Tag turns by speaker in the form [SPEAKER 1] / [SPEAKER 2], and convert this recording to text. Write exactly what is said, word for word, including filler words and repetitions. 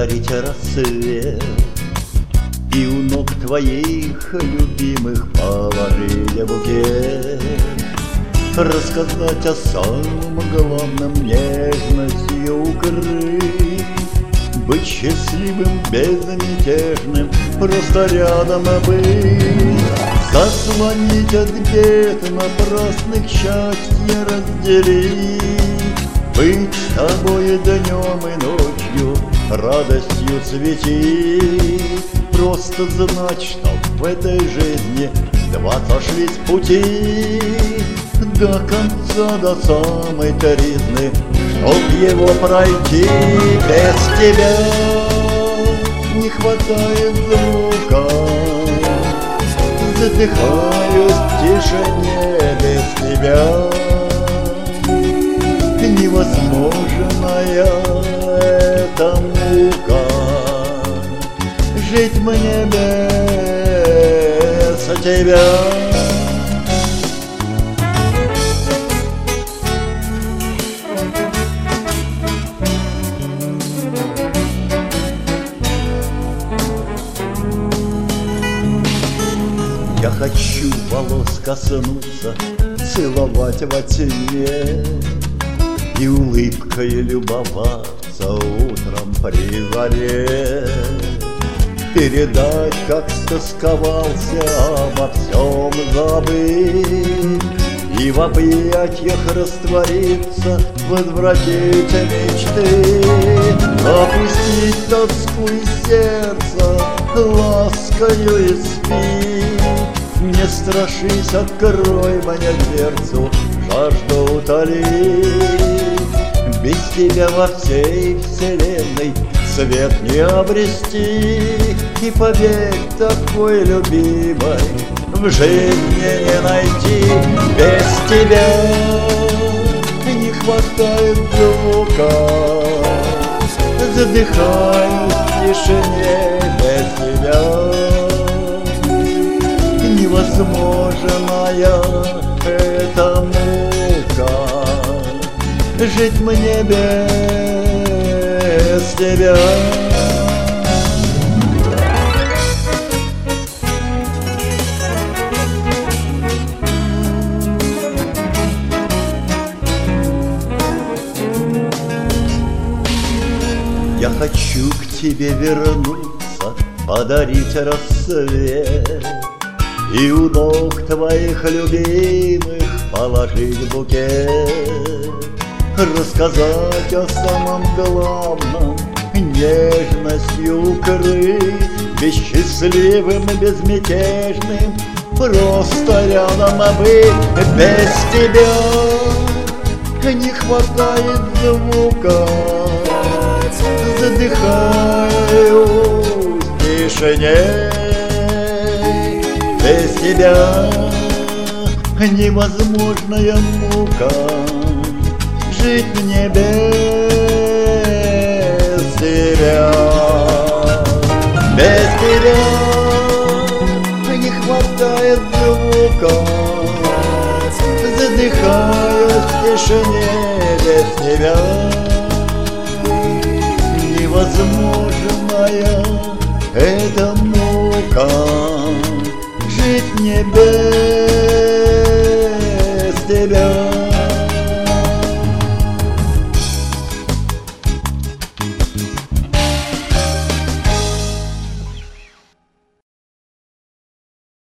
[SPEAKER 1] подарить рассвет и у ног твоих любимых положить букет, рассказать о самом главном, нежностью укрыть, быть счастливым, безмятежным, просто рядом быть, заслонить от бед напрасных, счастье разделить, быть с тобой днем и ночью, радостью светить, просто знать, что в этой жизни два сошлись пути до конца, до самой тризны, чтоб его пройти. Без тебя не хватает звука, задыхаюсь в тишине. Без тебя невозможная эта мука, жить мне без тебя. Я хочу волос коснуться, целовать во тьме и улыбкой любоваться утром при заре, передать, как стосковался, обо всем забыть и в объятиях раствориться, возвратить мечты, опустить тоску и сердце ласкою и спи. Не страшись, открой мне дверцу, жажду утоли. Без тебя во всей вселенной свет не обрести, и поверь, такой любимой в жизни не найти. Без тебя не хватает звука, задыхаюсь в тишине. Без тебя невозможная эта мука, жить мне без тебя. Я хочу к тебе вернуться, подарить рассвет и у ног твоих любимых положить букет, рассказать о самом главном, нежностью укрыть, быть счастливым и безмятежным, просто рядом быть. Без тебя не хватает звука, задыхаюсь в тишине. Без тебя невозможная мука, жить мне без тебя. Без тебя не хватает звука, задыхаюсь в тишине. Без тебя невозможная эта мука, жить мне без тебя.